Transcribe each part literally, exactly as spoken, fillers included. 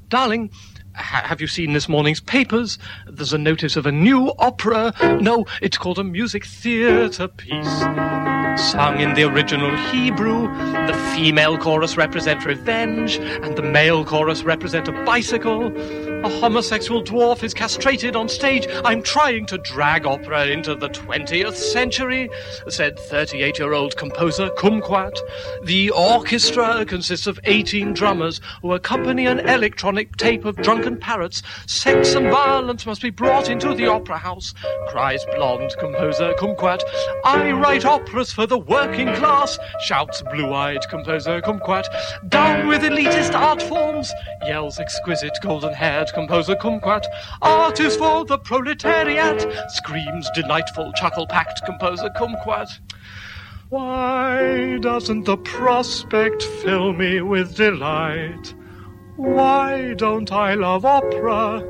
Darling, ha- have you seen this morning's papers? There's a notice of a new opera. No, it's called a music theatre piece. Sung in the original Hebrew, the female chorus represent revenge, and the male chorus represent a bicycle. A homosexual dwarf is castrated on stage. I'm trying to drag opera into the twentieth century, said thirty-eight-year-old composer Kumquat. The orchestra consists of eighteen drummers who accompany an electronic tape of drunken parrots. Sex and violence must be brought into the opera house, cries blonde composer Kumquat. I write operas for the working class, shouts blue-eyed composer Kumquat. Down with elitist art forms, yells exquisite golden-haired composer Kumquat. Art is for the proletariat, screams delightful chuckle-packed composer Kumquat. Why doesn't the prospect fill me with delight? Why don't I love opera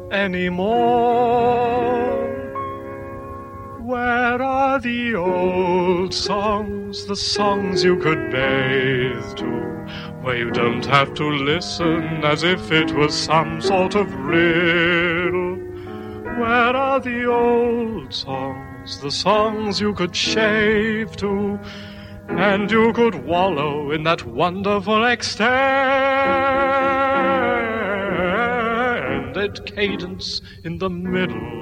anymore? Where are the old songs, the songs you could bathe to, where you don't have to listen as if it was some sort of riddle? Where are the old songs, the songs you could shave to, and you could wallow in that wonderful extended cadence in the middle?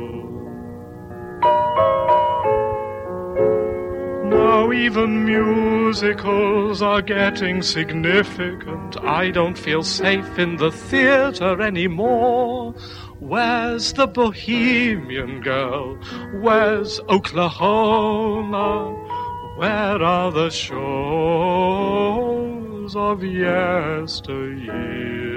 Now even musicals are getting significant. I don't feel safe in the theater anymore. Where's the Bohemian Girl? Where's Oklahoma? Where are the shores of yesteryear?